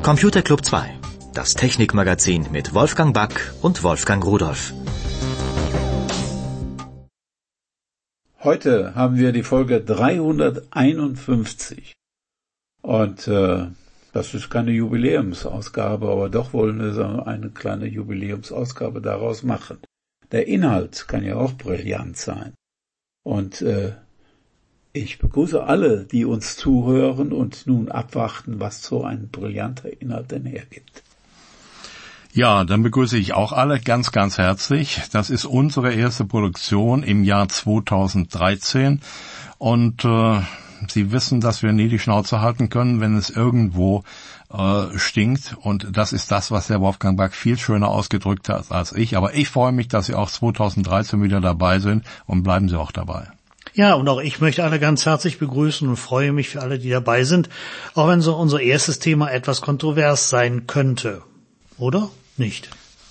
Computerclub 2, das Technikmagazin mit Wolfgang Back und Wolfgang Rudolph. Heute haben wir die Folge 351 und das ist keine Jubiläumsausgabe, aber doch wollen wir eine kleine Jubiläumsausgabe daraus machen. Der Inhalt kann ja auch brillant sein und ich begrüße alle, die uns zuhören und nun abwarten, was so ein brillanter Inhalt denn hergibt. Ja, dann begrüße ich auch alle ganz, ganz herzlich. Das ist unsere erste Produktion im Jahr 2013 und Sie wissen, dass wir nie die Schnauze halten können, wenn es irgendwo stinkt, und das ist das, was der Wolfgang Back viel schöner ausgedrückt hat als ich. Aber ich freue mich, dass Sie auch 2013 wieder dabei sind, und bleiben Sie auch dabei. Ja, und auch ich möchte alle ganz herzlich begrüßen und freue mich für alle, die dabei sind, auch wenn so unser erstes Thema etwas kontrovers sein könnte. Oder? Nicht?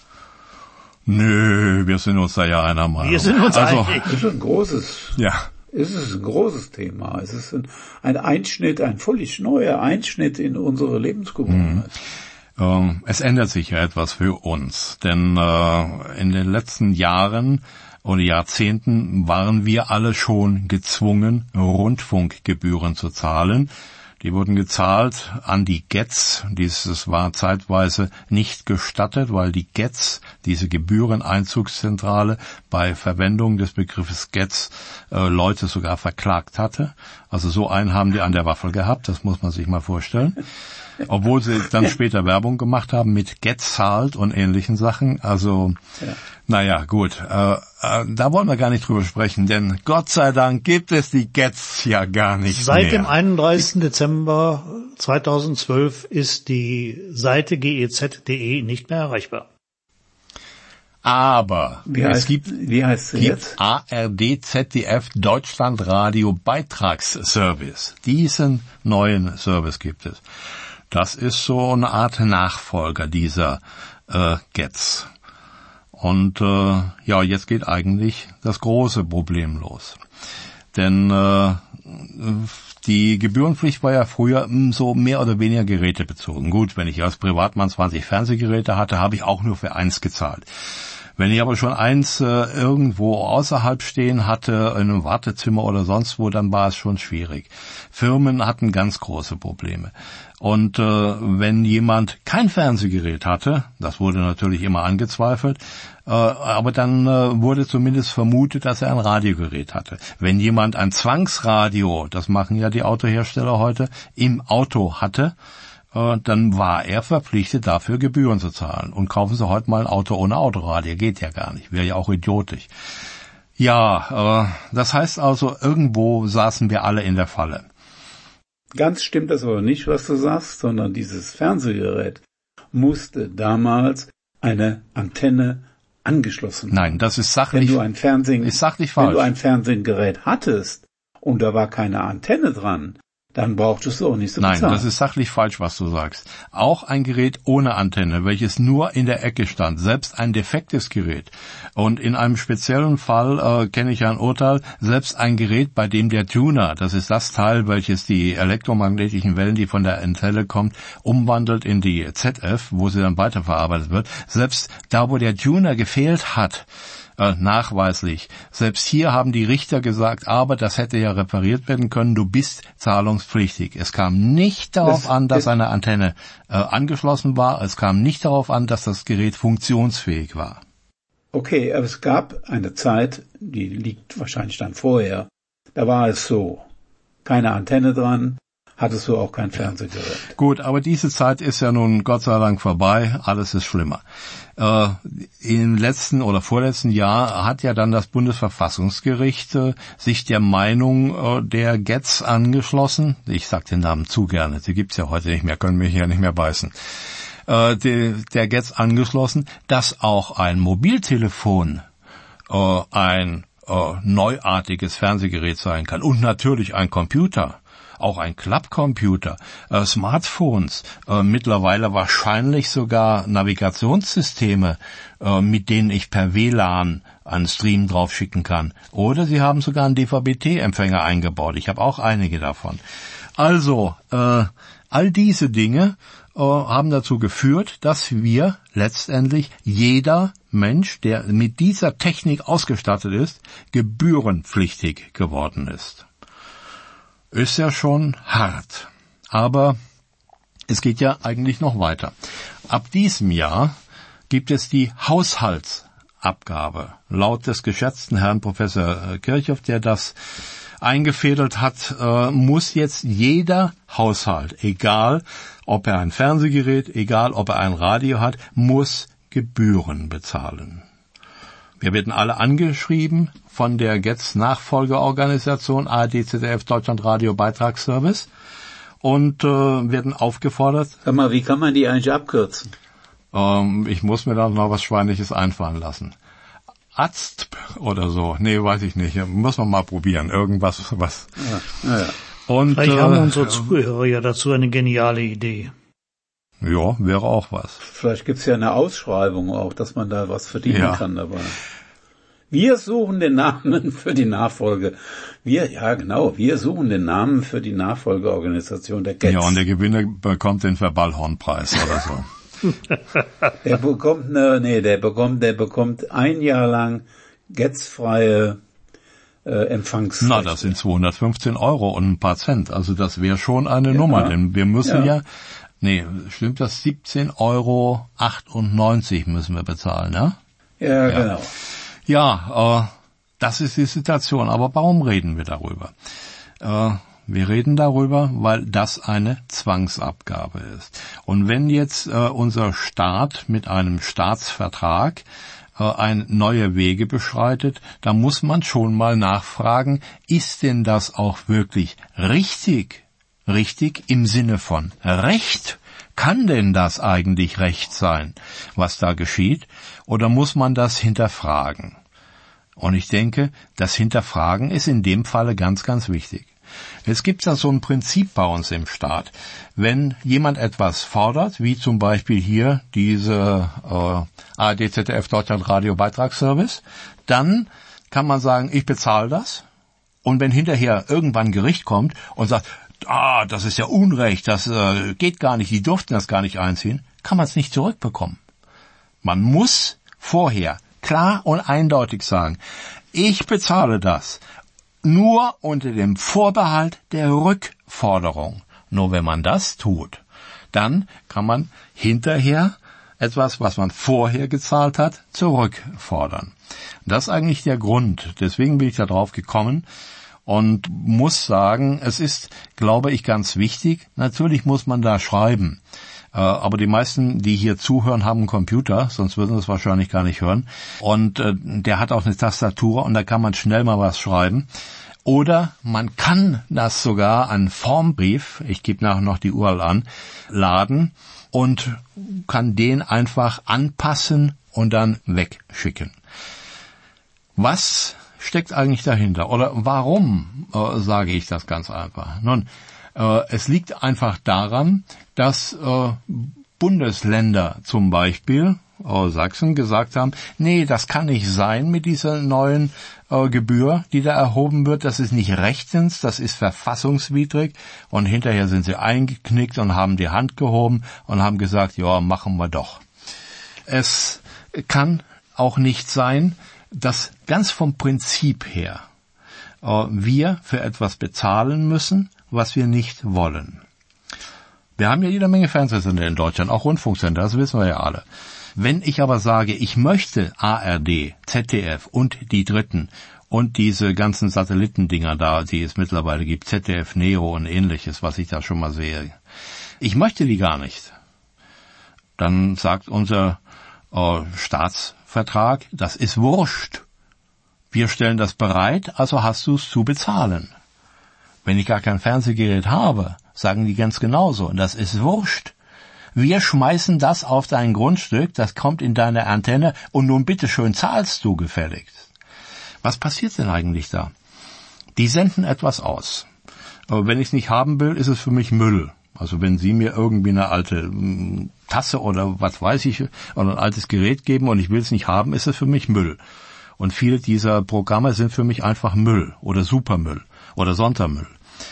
Nö, wir sind uns da ja einer Meinung. Wir sind uns einig. Das ist ein großes, es ist ein großes Thema. Es ist ein Einschnitt, ein völlig neuer Einschnitt in unsere Lebensgewohnheit. Es ändert sich ja etwas für uns, denn in den letzten Jahren oder Jahrzehnten waren wir alle schon gezwungen, Rundfunkgebühren zu zahlen. Die wurden gezahlt an die GEZ. Dieses war zeitweise nicht gestattet, weil die GEZ, diese Gebühreneinzugszentrale, bei Verwendung des Begriffes GEZ Leute sogar verklagt hatte. Also so einen haben die an der Waffel gehabt, das muss man sich mal vorstellen. Obwohl sie dann später Werbung gemacht haben mit GEZ zahlt und ähnlichen Sachen. Also, naja, gut. Da wollen wir gar nicht drüber sprechen, denn Gott sei Dank gibt es die GEZ ja gar nicht Seit mehr. dem 31. Dezember 2012 ist die Seite gez.de nicht mehr erreichbar. Aber Wie heißt sie jetzt? ARD, ZDF, Deutschlandradio Beitragsservice. Diesen neuen Service gibt es. Das ist so eine Art Nachfolger dieser GEZ. Und jetzt geht eigentlich das große Problem los. Denn die Gebührenpflicht war ja früher so mehr oder weniger gerätebezogen. Gut, wenn ich als Privatmann 20 Fernsehgeräte hatte, habe ich auch nur für eins gezahlt. Wenn ich aber schon eins irgendwo außerhalb stehen hatte, in einem Wartezimmer oder sonst wo, dann war es schon schwierig. Firmen hatten ganz große Probleme. Und wenn jemand kein Fernsehgerät hatte, das wurde natürlich immer angezweifelt, aber dann wurde zumindest vermutet, dass er ein Radiogerät hatte. Wenn jemand ein Zwangsradio, das machen ja die Autohersteller heute, im Auto hatte, dann war er verpflichtet, dafür Gebühren zu zahlen. Und kaufen Sie heute mal ein Auto ohne Autoradio, geht ja gar nicht, wäre ja auch idiotisch. Ja, das heißt also, irgendwo saßen wir alle in der Falle. Ganz stimmt das aber nicht, was du sagst, sondern dieses Fernsehgerät musste damals eine Antenne angeschlossen werden. Nein, das ist sachlich, ist sachlich falsch. Wenn du ein Fernsehgerät hattest und da war keine Antenne dran, dann brauchtest du auch nicht so bezahlen. Nein, das ist sachlich falsch, was du sagst. Auch ein Gerät ohne Antenne, welches nur in der Ecke stand, selbst ein defektes Gerät. Und in einem speziellen Fall kenne ich ein Urteil, selbst ein Gerät, bei dem der Tuner, das ist das Teil, welches die elektromagnetischen Wellen, die von der Antenne kommt, umwandelt in die ZF, wo sie dann weiterverarbeitet wird, selbst da, wo der Tuner gefehlt hat, nachweislich. Selbst hier haben die Richter gesagt, aber das hätte ja repariert werden können, du bist zahlungspflichtig. Es kam nicht darauf an, dass eine Antenne angeschlossen war, es kam nicht darauf an, dass das Gerät funktionsfähig war. Okay, aber es gab eine Zeit, die liegt wahrscheinlich dann vorher, da war es so, keine Antenne dran, hattest du auch kein Fernsehgerät. Gut, aber diese Zeit ist ja nun Gott sei Dank vorbei, alles ist schlimmer. Im letzten oder vorletzten Jahr hat ja dann das Bundesverfassungsgericht sich der Meinung der GEZ angeschlossen. Ich sag den Namen zu gerne, sie gibt's ja heute nicht mehr, können mich ja nicht mehr beißen. Der GEZ angeschlossen, dass auch ein Mobiltelefon ein neuartiges Fernsehgerät sein kann und natürlich ein Computer. Auch ein Klappcomputer, Smartphones, mittlerweile wahrscheinlich sogar Navigationssysteme, mit denen ich per WLAN einen Stream drauf schicken kann. Oder Sie haben sogar einen DVB-T-Empfänger eingebaut. Ich habe auch einige davon. Also, All diese Dinge haben dazu geführt, dass wir letztendlich jeder Mensch, der mit dieser Technik ausgestattet ist, gebührenpflichtig geworden ist. Ist ja schon hart, aber es geht ja eigentlich noch weiter. Ab diesem Jahr gibt es die Haushaltsabgabe. Laut des geschätzten Herrn Professor Kirchhoff, der das eingefädelt hat, muss jetzt jeder Haushalt, egal ob er ein Fernsehgerät, egal ob er ein Radio hat, muss Gebühren bezahlen. Wir werden alle angeschrieben von der Getz-Nachfolgeorganisation ARD, ZDF, Deutschlandradio Beitragsservice und werden aufgefordert. Sag mal, wie kann man die eigentlich abkürzen? Ich muss mir da noch was Schweinliches einfallen lassen. Arzt oder so. Nee, weiß ich nicht. Muss man mal probieren. Irgendwas, was. Ja. Und, vielleicht haben unsere Zuhörer ja dazu eine geniale Idee. Ja, wäre auch was. Vielleicht gibt's ja eine Ausschreibung auch, dass man da was verdienen kann dabei. Wir suchen den Namen für die Nachfolge. Wir suchen den Namen für die Nachfolgeorganisation der Getz. Ja, und der Gewinner bekommt den Verballhornpreis oder so. Der bekommt ein Jahr lang Getz-freie Empfangsrechte. Na, das sind 215 € und ein paar Cent. Also das wäre schon eine Nummer, denn wir müssen stimmt das? 17,98 € müssen wir bezahlen, ne? Ja, genau. Ja, das ist die Situation. Aber warum reden wir darüber? Wir reden darüber, weil das eine Zwangsabgabe ist. Und wenn jetzt unser Staat mit einem Staatsvertrag neue Wege beschreitet, dann muss man schon mal nachfragen, ist denn das auch wirklich richtig? Richtig im Sinne von Recht? Kann denn das eigentlich Recht sein, was da geschieht? Oder muss man das hinterfragen? Und ich denke, das Hinterfragen ist in dem Falle ganz, ganz wichtig. Es gibt da so ein Prinzip bei uns im Staat. Wenn jemand etwas fordert, wie zum Beispiel hier diese ARD, ZDF, Deutschlandradio Beitragsservice, dann kann man sagen, ich bezahle das. Und wenn hinterher irgendwann ein Gericht kommt und sagt, das ist ja Unrecht, das geht gar nicht, die durften das gar nicht einziehen, kann man es nicht zurückbekommen. Man muss vorher klar und eindeutig sagen, ich bezahle das. Nur unter dem Vorbehalt der Rückforderung. Nur wenn man das tut, dann kann man hinterher etwas, was man vorher gezahlt hat, zurückfordern. Das ist eigentlich der Grund. Deswegen bin ich da drauf gekommen und muss sagen, es ist, glaube ich, ganz wichtig. Natürlich muss man da schreiben. Aber die meisten, die hier zuhören, haben einen Computer, sonst würden sie es wahrscheinlich gar nicht hören. Und der hat auch eine Tastatur und da kann man schnell mal was schreiben. Oder man kann das sogar an Formbrief, ich gebe nachher noch die URL an, laden und kann den einfach anpassen und dann wegschicken. Was steckt eigentlich dahinter? Oder warum sage ich das ganz einfach? Nun, es liegt einfach daran, dass Bundesländer zum Beispiel, Sachsen, gesagt haben, nee, das kann nicht sein mit dieser neuen Gebühr, die da erhoben wird. Das ist nicht rechtens, das ist verfassungswidrig. Und hinterher sind sie eingeknickt und haben die Hand gehoben und haben gesagt, ja, machen wir doch. Es kann auch nicht sein, dass ganz vom Prinzip her wir für etwas bezahlen müssen, was wir nicht wollen. Wir haben ja jede Menge Fernsehsender in Deutschland, auch Rundfunksender, das wissen wir ja alle. Wenn ich aber sage, ich möchte ARD, ZDF und die Dritten und diese ganzen Satellitendinger da, die es mittlerweile gibt, ZDF Neo und ähnliches, was ich da schon mal sehe, ich möchte die gar nicht, dann sagt unser Staatsvertrag, das ist wurscht. Wir stellen das bereit, also hast du es zu bezahlen. Wenn ich gar kein Fernsehgerät habe, sagen die ganz genauso, und das ist wurscht. Wir schmeißen das auf dein Grundstück, das kommt in deine Antenne und nun bitteschön zahlst du gefälligst. Was passiert denn eigentlich da? Die senden etwas aus. Aber wenn ich es nicht haben will, ist es für mich Müll. Also wenn Sie mir irgendwie eine alte Tasse oder was weiß ich, oder ein altes Gerät geben und ich will es nicht haben, ist es für mich Müll. Und viele dieser Programme sind für mich einfach Müll oder Supermüll oder Sondermüll.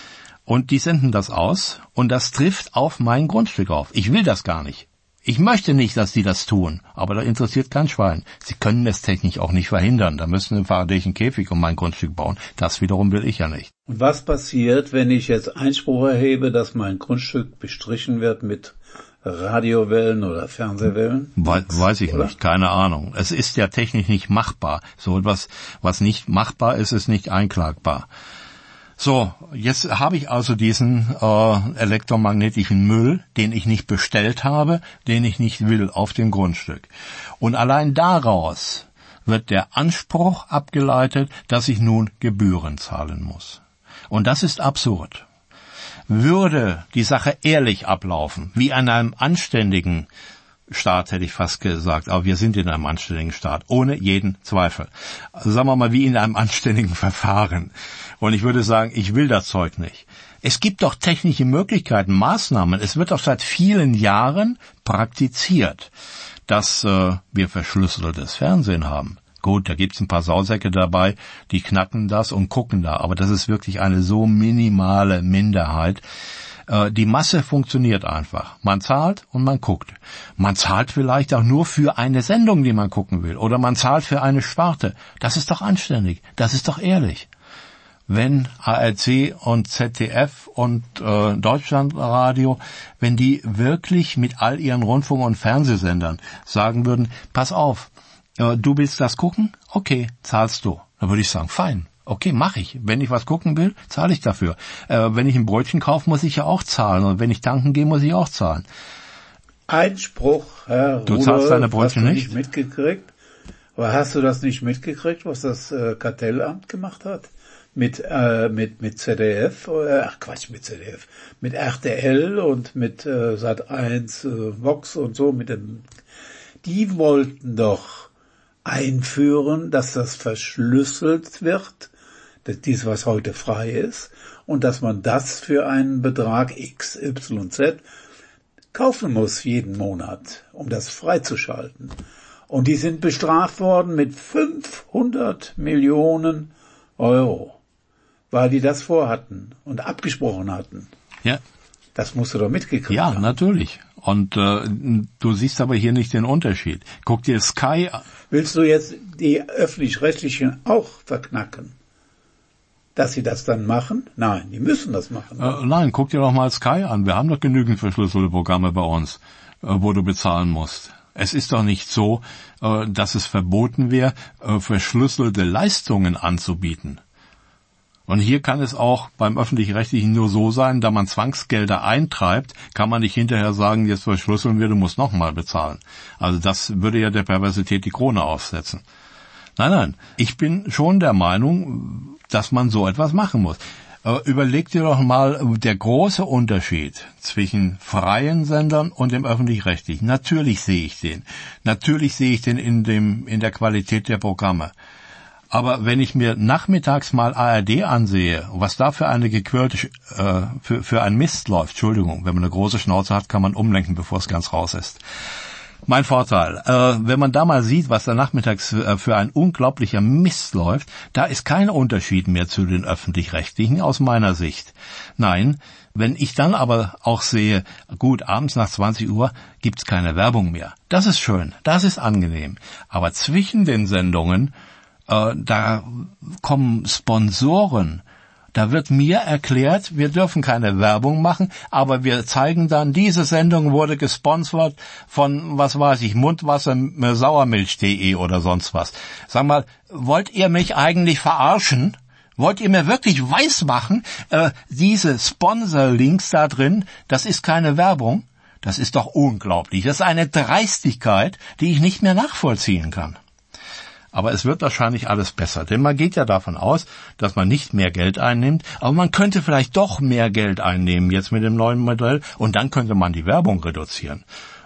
Und die senden das aus und das trifft auf mein Grundstück auf. Ich will das gar nicht. Ich möchte nicht, dass die das tun, aber da interessiert kein Schwein. Sie können es technisch auch nicht verhindern. Da müssen sie einen faradäischen Käfig um mein Grundstück bauen. Das wiederum will ich ja nicht. Und was passiert, wenn ich jetzt Einspruch erhebe, dass mein Grundstück bestrichen wird mit Radiowellen oder Fernsehwellen? Weiß ich nicht, keine Ahnung. Es ist ja technisch nicht machbar. So etwas, was nicht machbar ist, ist nicht einklagbar. So, jetzt habe ich also diesen elektromagnetischen Müll, den ich nicht bestellt habe, den ich nicht will, auf dem Grundstück. Und allein daraus wird der Anspruch abgeleitet, dass ich nun Gebühren zahlen muss. Und das ist absurd. Würde die Sache ehrlich ablaufen, wie an einem anständigen Staat, hätte ich fast gesagt, aber wir sind in einem anständigen Staat, ohne jeden Zweifel. Also sagen wir mal, wie in einem anständigen Verfahren. Und ich würde sagen, ich will das Zeug nicht. Es gibt doch technische Möglichkeiten, Maßnahmen. Es wird doch seit vielen Jahren praktiziert, dass wir verschlüsseltes Fernsehen haben. Gut, da gibt's ein paar Sausäcke dabei, die knacken das und gucken da, aber das ist wirklich eine so minimale Minderheit. Die Masse funktioniert einfach. Man zahlt und man guckt. Man zahlt vielleicht auch nur für eine Sendung, die man gucken will. Oder man zahlt für eine Sparte. Das ist doch anständig. Das ist doch ehrlich. Wenn ARD und ZDF und Deutschlandradio, wenn die wirklich mit all ihren Rundfunk- und Fernsehsendern sagen würden, pass auf, du willst das gucken? Okay, zahlst du. Dann würde ich sagen, fein. Okay, mache ich. Wenn ich was gucken will, zahle ich dafür. Wenn ich ein Brötchen kaufe, muss ich ja auch zahlen. Und wenn ich tanken gehe, muss ich auch zahlen. Einspruch, Herr Rudolph, du zahlst deine Brötchen nicht mitgekriegt. Aber hast du das nicht mitgekriegt, was das Kartellamt gemacht hat? Mit ZDF, mit ZDF, mit RTL und mit Sat1, Vox und so, die wollten doch einführen, dass das verschlüsselt wird, dies, was heute frei ist, und dass man das für einen Betrag XYZ kaufen muss jeden Monat, um das freizuschalten. Und die sind bestraft worden mit 500 Millionen Euro, weil die das vorhatten und abgesprochen hatten. Ja. Das musst du doch mitgekriegt haben. Ja, natürlich. Und du siehst aber hier nicht den Unterschied. Guck dir Sky an. Willst du jetzt die Öffentlich-Rechtlichen auch verknacken? Dass sie das dann machen? Nein, die müssen das machen. Nein, guck dir doch mal Sky an. Wir haben doch genügend verschlüsselte Programme bei uns, wo du bezahlen musst. Es ist doch nicht so, dass es verboten wäre, verschlüsselte Leistungen anzubieten. Und hier kann es auch beim Öffentlich-Rechtlichen nur so sein, da man Zwangsgelder eintreibt, kann man nicht hinterher sagen, jetzt verschlüsseln wir, du musst nochmal bezahlen. Also das würde ja der Perversität die Krone aufsetzen. Nein, ich bin schon der Meinung, dass man so etwas machen muss. Überleg dir doch mal der große Unterschied zwischen freien Sendern und dem Öffentlich-Rechtlichen. Natürlich sehe ich den. Natürlich sehe ich den in der Qualität der Programme. Aber wenn ich mir nachmittags mal ARD ansehe, was da für eine gequirlte, für ein Mist läuft, Entschuldigung, wenn man eine große Schnauze hat, kann man umlenken, bevor es ganz raus ist. Mein Vorteil, wenn man da mal sieht, was da nachmittags für ein unglaublicher Mist läuft, da ist kein Unterschied mehr zu den Öffentlich-Rechtlichen aus meiner Sicht. Nein, wenn ich dann aber auch sehe, gut, abends nach 20 Uhr gibt's keine Werbung mehr. Das ist schön, das ist angenehm. Aber zwischen den Sendungen, da kommen Sponsoren. Da wird mir erklärt, wir dürfen keine Werbung machen, aber wir zeigen dann, diese Sendung wurde gesponsert von, was weiß ich, Mundwasser, Sauermilch.de oder sonst was. Sag mal, wollt ihr mich eigentlich verarschen? Wollt ihr mir wirklich weismachen, diese Sponsor-Links da drin, das ist keine Werbung? Das ist doch unglaublich. Das ist eine Dreistigkeit, die ich nicht mehr nachvollziehen kann. Aber es wird wahrscheinlich alles besser, denn man geht ja davon aus, dass man nicht mehr Geld einnimmt, aber man könnte vielleicht doch mehr Geld einnehmen jetzt mit dem neuen Modell und dann könnte man die Werbung reduzieren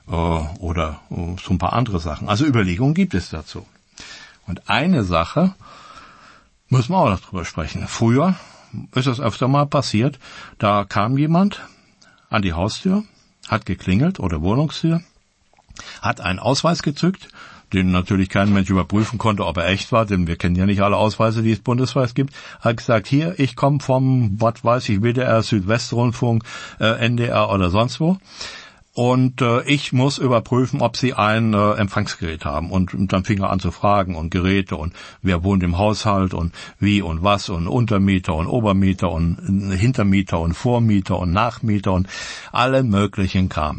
oder so ein paar andere Sachen. Also Überlegungen gibt es dazu. Und eine Sache müssen wir auch noch drüber sprechen. Früher ist es öfter mal passiert, da kam jemand an die Haustür, hat geklingelt oder Wohnungstür, hat einen Ausweis gezückt, den natürlich kein Mensch überprüfen konnte, ob er echt war, denn wir kennen ja nicht alle Ausweise, die es bundesweit gibt, hat gesagt, hier, ich komme vom, was weiß ich, WDR, Südwestrundfunk, NDR oder sonst wo. Und ich muss überprüfen, ob sie ein Empfangsgerät haben. Und dann fing er an zu fragen und Geräte und wer wohnt im Haushalt und wie und was und Untermieter und Obermieter und Hintermieter und Vormieter und Nachmieter und alle möglichen Kram.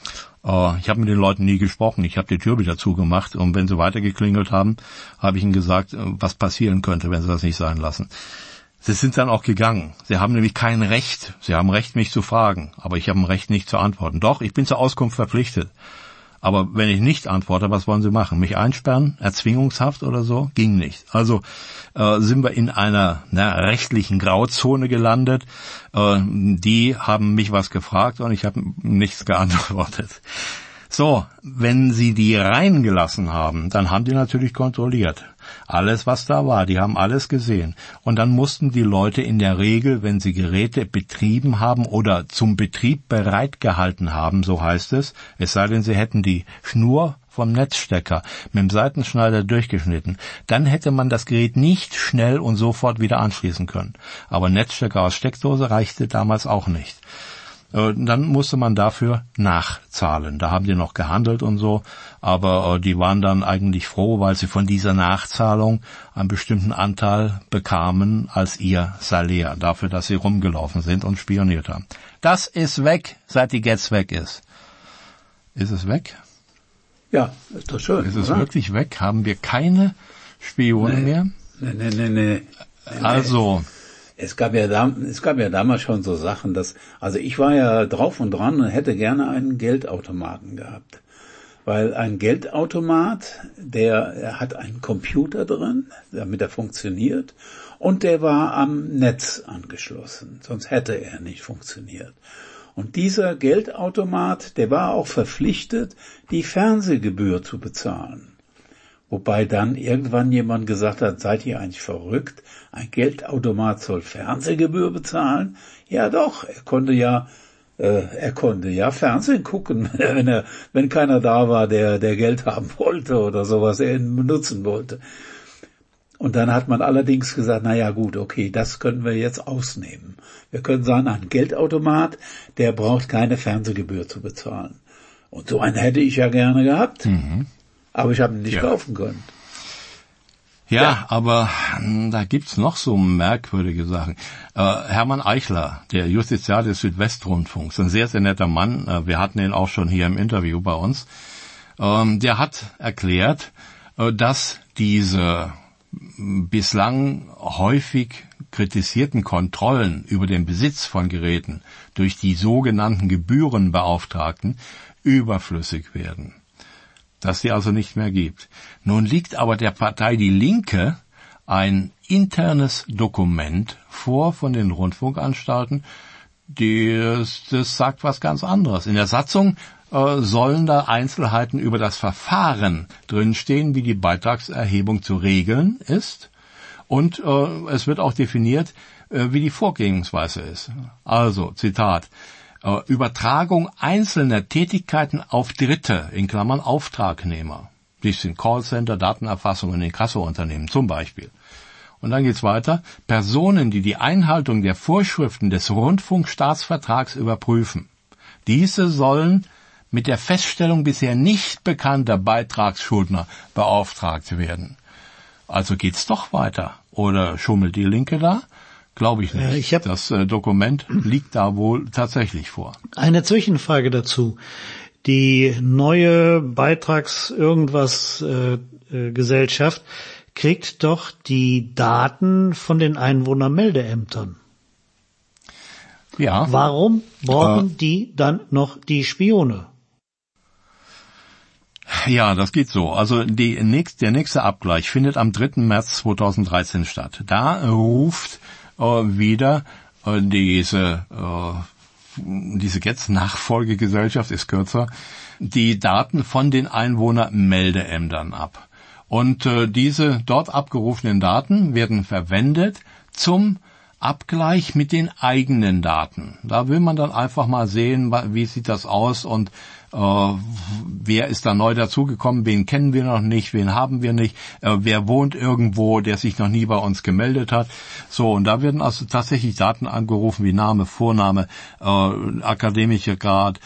Ich habe mit den Leuten nie gesprochen. Ich habe die Tür wieder zugemacht und wenn sie weitergeklingelt haben, habe ich ihnen gesagt, was passieren könnte, wenn sie das nicht sein lassen. Sie sind dann auch gegangen. Sie haben nämlich kein Recht. Sie haben Recht, mich zu fragen. Aber ich habe ein Recht, nicht zu antworten. Doch, ich bin zur Auskunft verpflichtet. Aber wenn ich nicht antworte, was wollen Sie machen? Mich einsperren? Erzwingungshaft oder so? Ging nicht. Also sind wir in einer rechtlichen Grauzone gelandet. Die haben mich was gefragt und ich habe nichts geantwortet. So, wenn Sie die reingelassen haben, dann haben die natürlich kontrolliert. Alles, was da war, die haben alles gesehen. Und dann mussten die Leute in der Regel, wenn sie Geräte betrieben haben oder zum Betrieb bereitgehalten haben, so heißt es sei denn, sie hätten die Schnur vom Netzstecker mit dem Seitenschneider durchgeschnitten, dann hätte man das Gerät nicht schnell und sofort wieder anschließen können. Aber Netzstecker aus Steckdose reichte damals auch nicht. Dann musste man dafür nachzahlen. Da haben die noch gehandelt und so, aber die waren dann eigentlich froh, weil sie von dieser Nachzahlung einen bestimmten Anteil bekamen als ihr Salär, dafür, dass sie rumgelaufen sind und spioniert haben. Das ist weg, seit die Getz weg ist. Ist es weg? Ja, ist doch schön. Ist es wirklich weg? Haben wir keine Spione mehr? Nee. Also... Es gab ja damals schon so Sachen, also ich war ja drauf und dran und hätte gerne einen Geldautomaten gehabt. Weil ein Geldautomat, der hat einen Computer drin, damit er funktioniert, und der war am Netz angeschlossen, sonst hätte er nicht funktioniert. Und dieser Geldautomat, der war auch verpflichtet, die Fernsehgebühr zu bezahlen. Wobei dann irgendwann jemand gesagt hat, seid ihr eigentlich verrückt? Ein Geldautomat soll Fernsehgebühr bezahlen? Ja doch, er konnte ja Fernsehen gucken, wenn keiner da war, der Geld haben wollte oder sowas, er ihn benutzen wollte. Und dann hat man allerdings gesagt, na ja gut, okay, das können wir jetzt ausnehmen. Wir können sagen, ein Geldautomat, der braucht keine Fernsehgebühr zu bezahlen. Und so einen hätte ich ja gerne gehabt. Mhm. Aber ich habe ihn nicht kaufen können. Ja, aber da gibt's noch so merkwürdige Sachen. Hermann Eichler, der Justiziar des Südwestrundfunks, ein sehr, sehr netter Mann, wir hatten ihn auch schon hier im Interview bei uns, der hat erklärt, dass diese bislang häufig kritisierten Kontrollen über den Besitz von Geräten durch die sogenannten Gebührenbeauftragten überflüssig werden. Dass die also nicht mehr gibt. Nun liegt aber der Partei Die Linke ein internes Dokument vor von den Rundfunkanstalten, das sagt was ganz anderes. In der Satzung sollen da Einzelheiten über das Verfahren drinstehen, wie die Beitragserhebung zu regeln ist. Und es wird auch definiert, wie die Vorgehensweise ist. Also, Zitat, Übertragung einzelner Tätigkeiten auf Dritte, in Klammern Auftragnehmer. Dies sind Callcenter, Datenerfassung in Inkasso-Unternehmen zum Beispiel. Und dann geht's weiter. Personen, die die Einhaltung der Vorschriften des Rundfunkstaatsvertrags überprüfen. Diese sollen mit der Feststellung bisher nicht bekannter Beitragsschuldner beauftragt werden. Also geht's doch weiter. Oder schummelt die Linke da? Glaube ich nicht. Das Dokument liegt da wohl tatsächlich vor. Eine Zwischenfrage dazu. Die neue Gesellschaft kriegt doch die Daten von den Einwohnermeldeämtern. Ja. Warum brauchen die dann noch die Spione? Ja, das geht so. Also der nächste Abgleich findet am 3. März 2013 statt. Da ruft wieder diese Getz-Nachfolgegesellschaft, ist kürzer, die Daten von den Einwohnermeldeämtern ab. Und diese dort abgerufenen Daten werden verwendet zum Abgleich mit den eigenen Daten. Da will man dann einfach mal sehen, wie sieht das aus und wer ist da neu dazugekommen, wen kennen wir noch nicht, wen haben wir nicht, wer wohnt irgendwo, der sich noch nie bei uns gemeldet hat. So, und da werden also tatsächlich Daten angerufen wie Name, Vorname, akademischer Grad,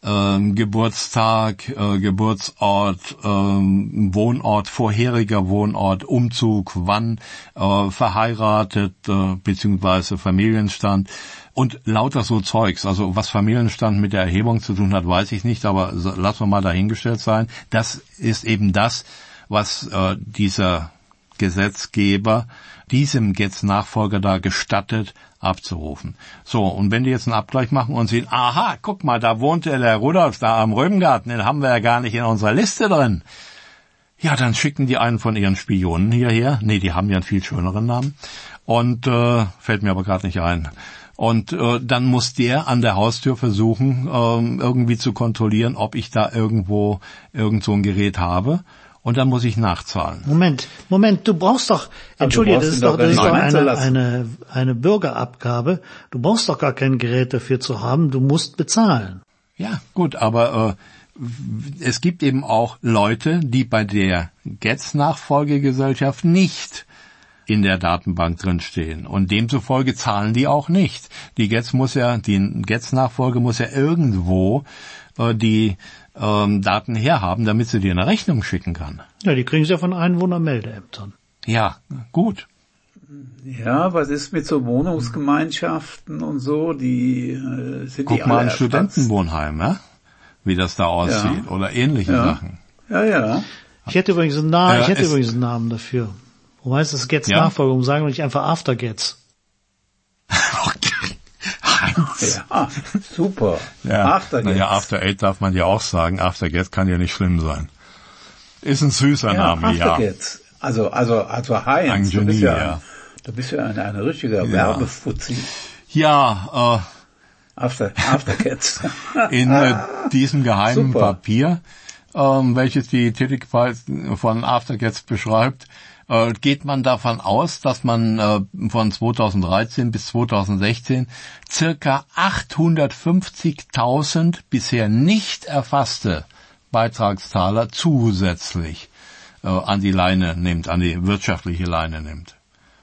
Geburtstag, Geburtsort, Wohnort, vorheriger Wohnort, Umzug, wann, verheiratet, beziehungsweise Familienstand und lauter so Zeugs. Also was Familienstand mit der Erhebung zu tun hat, weiß ich nicht, aber lassen wir mal dahingestellt sein. Das ist eben das, was dieser Gesetzgeber diesem Getz-Nachfolger da gestattet, abzurufen. So, und wenn die jetzt einen Abgleich machen und sehen, aha, guck mal, da wohnte der Rudolf da am Röbengarten, den haben wir ja gar nicht in unserer Liste drin. Ja, dann schicken die einen von ihren Spionen hierher. Nee, die haben ja einen viel schöneren Namen. Und fällt mir aber gerade nicht ein. Und dann muss der an der Haustür versuchen, irgendwie zu kontrollieren, ob ich da irgendwo irgend so ein Gerät habe. Und dann muss ich nachzahlen. Moment, du brauchst doch, entschuldige, das ist doch eine Bürgerabgabe. Du brauchst doch gar kein Gerät dafür zu haben, du musst bezahlen. Ja, gut, aber es gibt eben auch Leute, die bei der Getz-Nachfolgegesellschaft nicht in der Datenbank drinstehen. Und demzufolge zahlen die auch nicht. Die Getz-Nachfolge muss ja irgendwo die Daten herhaben, damit sie dir eine Rechnung schicken kann. Ja, die kriegen sie ja von Einwohnermeldeämtern. Ja, gut. Ja, was ist mit so Wohnungsgemeinschaften und so? Die sind Guck die mal alle ein Studentenwohnheim, ja? Wie das da aussieht. Ja. Oder ähnliche Sachen. Ja. Ich hätte übrigens einen Namen dafür. Wo heißt das Getz-Nachfolge? Sagen wir nicht einfach After Getz. Okay. Heinz. Ja, super. Ja. After Getz. Naja, After 8 darf man ja auch sagen. After Getz kann ja nicht schlimm sein. Ist ein süßer Name, After Getz. Also Heinz. Du bist ja eine richtige Werbefuzzi. Ja, After Getz. In diesem geheimen Papier, welches die Tätigkeit von After Getz beschreibt, geht man davon aus, dass man von 2013 bis 2016 circa 850.000 bisher nicht erfasste Beitragszahler zusätzlich an die Leine nimmt, an die wirtschaftliche Leine nimmt.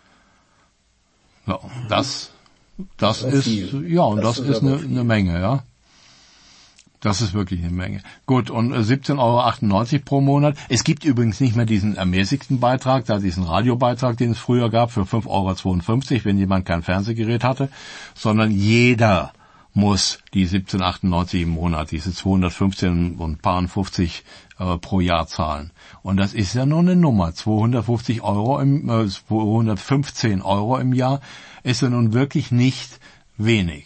Ja, das ist ja, und das ist eine Menge, ja. Das ist wirklich eine Menge. Gut, und 17,98 € pro Monat. Es gibt übrigens nicht mehr diesen ermäßigten Beitrag, diesen Radiobeitrag, den es früher gab, für 5,52 €, wenn jemand kein Fernsehgerät hatte, sondern jeder muss die 17,98 € im Monat, diese 215 und paar 50 pro Jahr zahlen. Und das ist ja nur eine Nummer. 215 € im Jahr ist ja nun wirklich nicht wenig.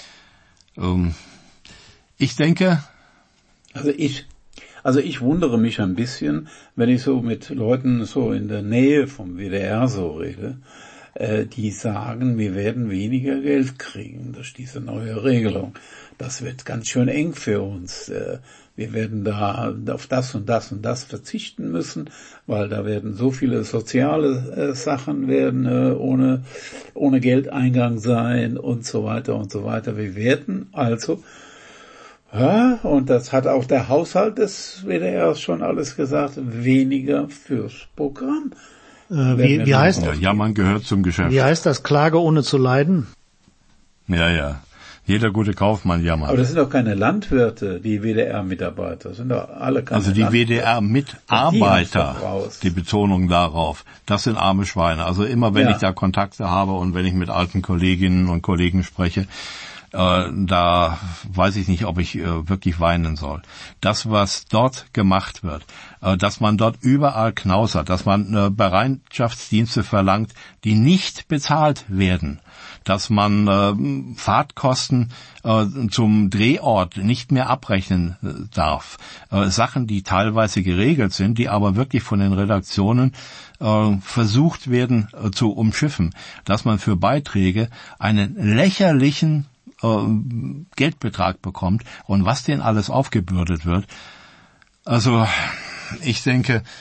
Ich denke... Also ich wundere mich ein bisschen, wenn ich so mit Leuten so in der Nähe vom WDR so rede, die sagen, wir werden weniger Geld kriegen durch diese neue Regelung. Das wird ganz schön eng für uns. Wir werden da auf das und das und das verzichten müssen, weil da werden so viele soziale Sachen werden ohne Geldeingang sein und so weiter und so weiter. Wir werden also... Ja, und das hat auch der Haushalt des WDRs schon alles gesagt, weniger fürs Programm. Wie heißt das? Ja, man gehört zum Geschäft. Wie heißt das? Klage ohne zu leiden? Ja. Jeder gute Kaufmann jammert. Aber das sind doch keine Landwirte, die WDR-Mitarbeiter. Das sind doch alle keine Also die WDR-Mitarbeiter, die Betonung darauf, das sind arme Schweine. Also immer wenn ich da Kontakte habe und wenn ich mit alten Kolleginnen und Kollegen spreche, da weiß ich nicht, ob ich wirklich weinen soll. Das, was dort gemacht wird, dass man dort überall knausert, dass man Bereitschaftsdienste verlangt, die nicht bezahlt werden, dass man Fahrtkosten zum Drehort nicht mehr abrechnen darf. Sachen, die teilweise geregelt sind, die aber wirklich von den Redaktionen versucht werden zu umschiffen, dass man für Beiträge einen lächerlichen Geldbetrag bekommt und was denen alles aufgebürdet wird. Also ich denke,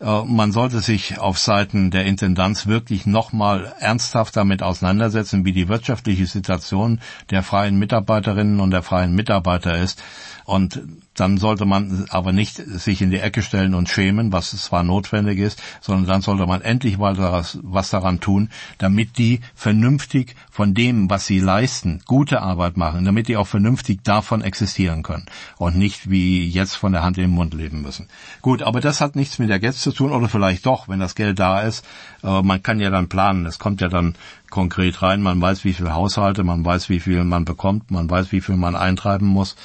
Man sollte sich auf Seiten der Intendanz wirklich nochmal ernsthaft damit auseinandersetzen, wie die wirtschaftliche Situation der freien Mitarbeiterinnen und der freien Mitarbeiter ist. Und dann sollte man aber nicht sich in die Ecke stellen und schämen, was zwar notwendig ist, sondern dann sollte man endlich mal was daran tun, damit die vernünftig von dem, was sie leisten, gute Arbeit machen, damit die auch vernünftig davon existieren können und nicht wie jetzt von der Hand in den Mund leben müssen. Gut, aber das hat nichts mit der Geld zu tun, oder vielleicht doch, wenn das Geld da ist. Man kann ja dann planen, es kommt ja dann konkret rein, man weiß, wie viel Haushalte, man weiß, wie viel man bekommt, man weiß, wie viel man eintreiben muss.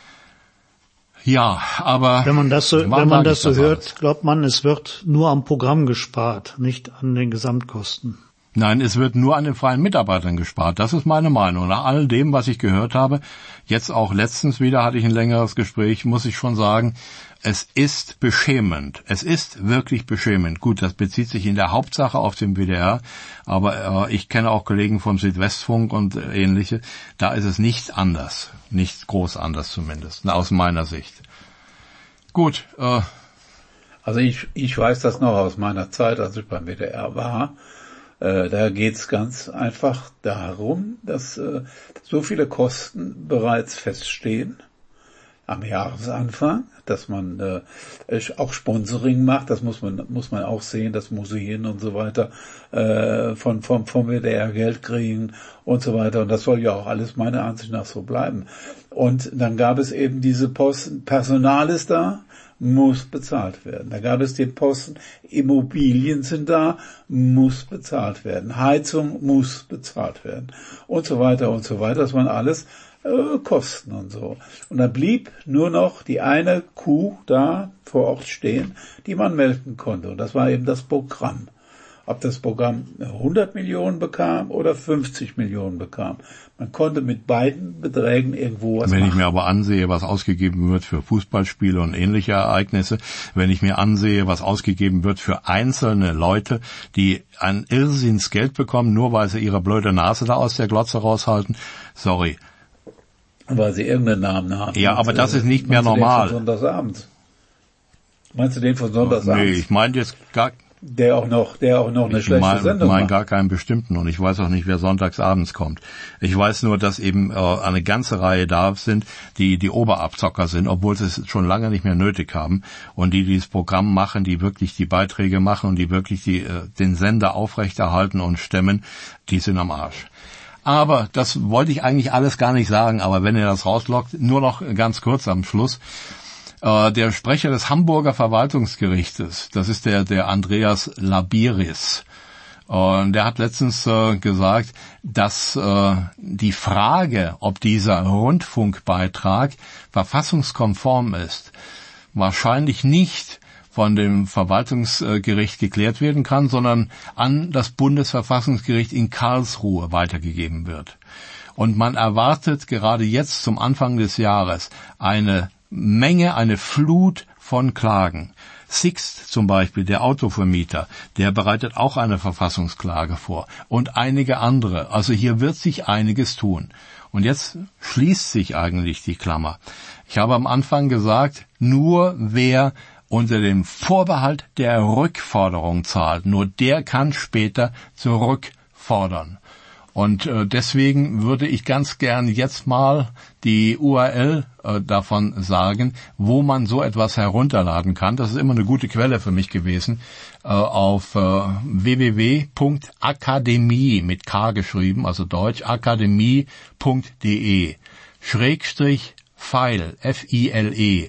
Ja, aber wenn man das so hört, glaubt man, es wird nur am Programm gespart, nicht an den Gesamtkosten. Nein, es wird nur an den freien Mitarbeitern gespart. Das ist meine Meinung. Nach all dem, was ich gehört habe, jetzt auch letztens wieder hatte ich ein längeres Gespräch, muss ich schon sagen, es ist beschämend. Es ist wirklich beschämend. Gut, das bezieht sich in der Hauptsache auf den WDR, aber ich kenne auch Kollegen vom Südwestfunk und ähnliche. Da ist es nicht anders. Nicht groß anders zumindest, aus meiner Sicht. Gut. Also ich weiß das noch aus meiner Zeit, als ich beim WDR war. Da geht's ganz einfach darum, dass so viele Kosten bereits feststehen am Jahresanfang, dass man auch Sponsoring macht. Das muss man auch sehen, dass Museen und so weiter vom WDR Geld kriegen und so weiter. Und das soll ja auch alles meiner Ansicht nach so bleiben. Und dann gab es eben diese Posten, Personal ist da, muss bezahlt werden. Da gab es den Posten, Immobilien sind da, muss bezahlt werden. Heizung muss bezahlt werden. Und so weiter und so weiter. Das waren alles Kosten und so. Und da blieb nur noch die eine Kuh da vor Ort stehen, die man melken konnte. Und das war eben das Programm. Ob das Programm 100 Millionen bekam oder 50 Millionen bekam. Man konnte mit beiden Beträgen irgendwo was machen. Wenn ich mir aber ansehe, was ausgegeben wird für Fußballspiele und ähnliche Ereignisse, wenn ich mir ansehe, was ausgegeben wird für einzelne Leute, die ein Irrsinnsgeld bekommen, nur weil sie ihre blöde Nase da aus der Glotze raushalten, sorry. Weil sie irgendeinen Namen haben. Ja, aber das ist nicht mehr normal. Meinst du den von Sonntagsabends? Nee, ich meine jetzt gar... Der auch noch eine schlechte Sendung macht. Ich meine gar keinen bestimmten und ich weiß auch nicht, wer sonntagsabends kommt. Ich weiß nur, dass eben eine ganze Reihe da sind, die Oberabzocker sind, obwohl sie es schon lange nicht mehr nötig haben und die dieses Programm machen, die wirklich die Beiträge machen und die wirklich den Sender aufrechterhalten und stemmen, die sind am Arsch. Aber das wollte ich eigentlich alles gar nicht sagen, aber wenn ihr das rauslockt, nur noch ganz kurz am Schluss. Der Sprecher des Hamburger Verwaltungsgerichtes, das ist der Andreas Labiris, und der hat letztens gesagt, dass die Frage, ob dieser Rundfunkbeitrag verfassungskonform ist, wahrscheinlich nicht von dem Verwaltungsgericht geklärt werden kann, sondern an das Bundesverfassungsgericht in Karlsruhe weitergegeben wird. Und man erwartet gerade jetzt zum Anfang des Jahres eine Flut von Klagen. Sixt zum Beispiel, der Autovermieter, der bereitet auch eine Verfassungsklage vor und einige andere. Also hier wird sich einiges tun. Und jetzt schließt sich eigentlich die Klammer. Ich habe am Anfang gesagt, nur wer unter dem Vorbehalt der Rückforderung zahlt, nur der kann später zurückfordern. Und deswegen würde ich ganz gern jetzt mal die URL davon sagen, wo man so etwas herunterladen kann. Das ist immer eine gute Quelle für mich gewesen. Auf www.akademie mit K geschrieben, also Deutsch, akademie.de /File, F-I-L-E,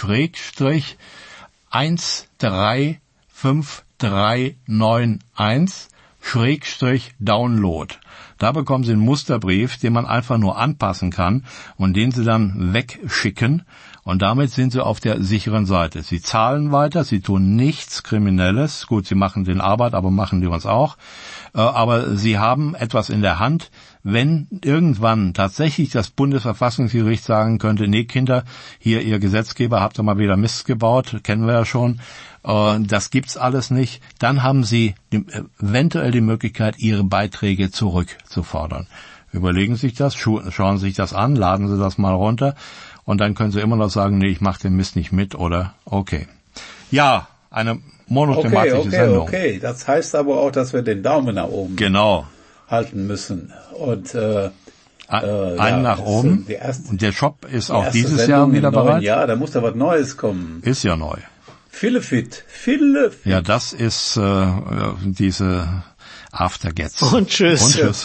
/1353991 /Download. Da bekommen Sie einen Musterbrief, den man einfach nur anpassen kann und den Sie dann wegschicken. Und damit sind Sie auf der sicheren Seite. Sie zahlen weiter, Sie tun nichts Kriminelles. Gut, Sie machen den Arbeit, aber machen die uns auch. Aber Sie haben etwas in der Hand. Wenn irgendwann tatsächlich das Bundesverfassungsgericht sagen könnte, nee, Kinder, hier Ihr Gesetzgeber, habt ihr mal wieder Mist gebaut, kennen wir ja schon, das gibt's alles nicht, dann haben Sie eventuell die Möglichkeit, Ihre Beiträge zurückzufordern. Überlegen Sie sich das, schauen Sie sich das an, laden Sie das mal runter und dann können Sie immer noch sagen, nee, ich mache den Mist nicht mit oder okay. Ja, eine monothematische Sendung. Okay. Das heißt aber auch, dass wir den Daumen nach oben halten müssen. Und einen nach oben. Und der Shop ist auch dieses Jahr wieder bereit. Ja, da muss da was Neues kommen. Ist ja neu. Filefit. Ja, das ist diese After Gets. Und tschüss.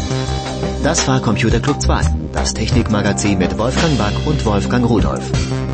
Das war Computer Club 2, das Technikmagazin mit Wolfgang Back und Wolfgang Rudolph.